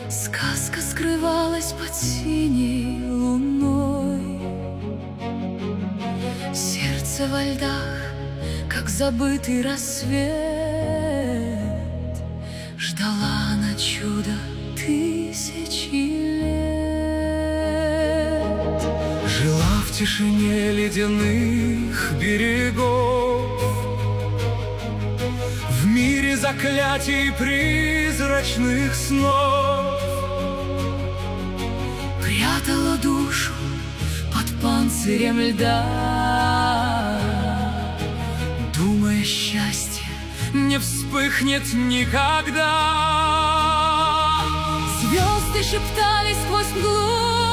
Сказка скрывалась под синей луной. Сердце во льдах, как забытый рассвет, ждала на чудо тысячи лет. Жила в тишине ледяных берегов, в мире заклятий призрачных снов. Прятала душу под панцирем льда, думая, счастье не вспыхнет никогда. звезды шептали сквозь мглу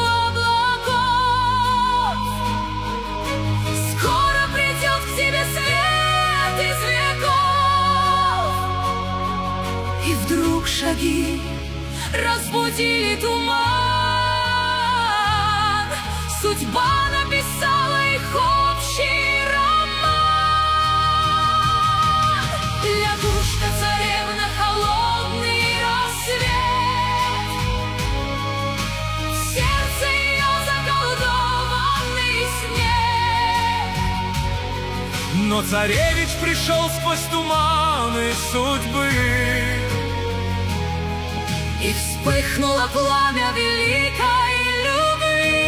облаков: скоро придет к тебе свет из веков. И вдруг шаги разбудили туман, судьба написала их общий роман. Лягушка-царевна, холодный рассвет, в сердце ее заколдованный снег. Но царевич пришел сквозь туманы судьбы, И вспыхнуло пламя великой любви.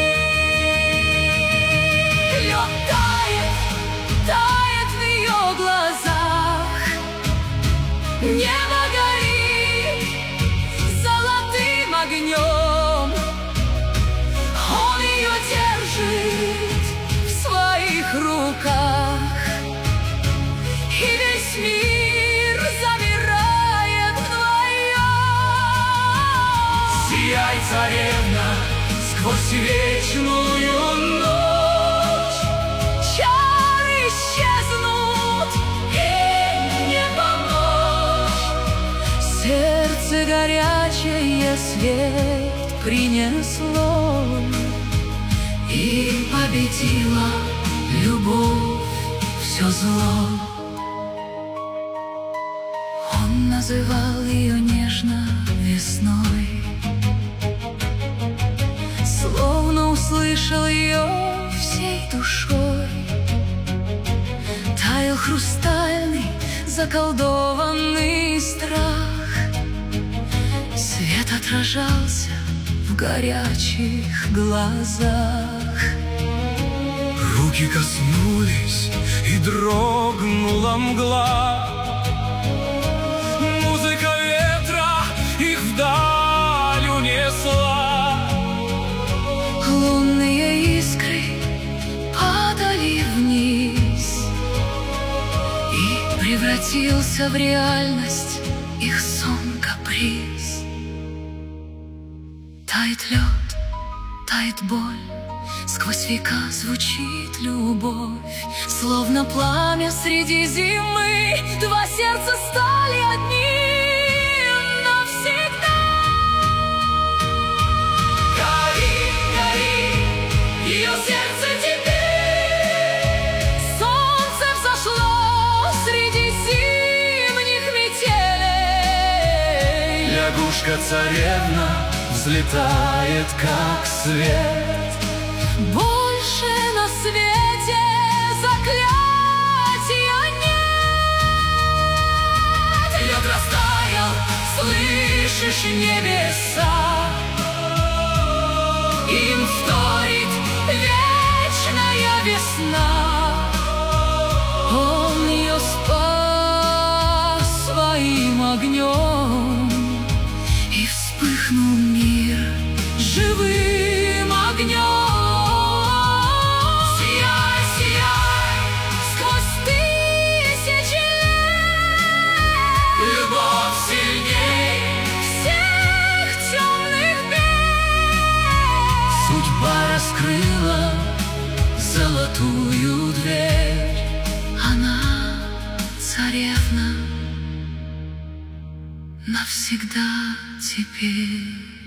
Лед тает, тает в ее глазах, небо горит золотым огнем. Он ее держит в своих руках, и весь мир замирает вдвоем. сияй, царевна, сквозь вечную ночь. Чары исчезнут, и не помочь. Сердце горячее свет принесло, и победила любовь все зло. Он называл ее нежно весной, словно услышал ее всей душой. Таял хрустальный, заколдованный страх, свет отражался в горячих глазах. Руки коснулись, и дрогнула мгла. Музыка ветра их вдаль унесла. Лунные искры падали вниз, и превратился в реальность их сон-каприз. Тает лед, тает боль, сквозь века звучит любовь. Словно пламя среди зимы, два сердца стали одним навсегда. Гори, гори, ее сердце теперь. Солнце взошло среди зимних метелей. Лягушка-царевна взлетает, как свет. Больше на свете заклятия нет. Лед растаял, слышишь, небеса, им вторит вечная весна. Он ее спас своим огнем, и вспыхнул мир живым огнем. Сияй, сияй, сквозь тысячи лет. Любовь сильней Всех темных бед. судьба Раскрыла золотую дверь. Она царевна навсегда теперь.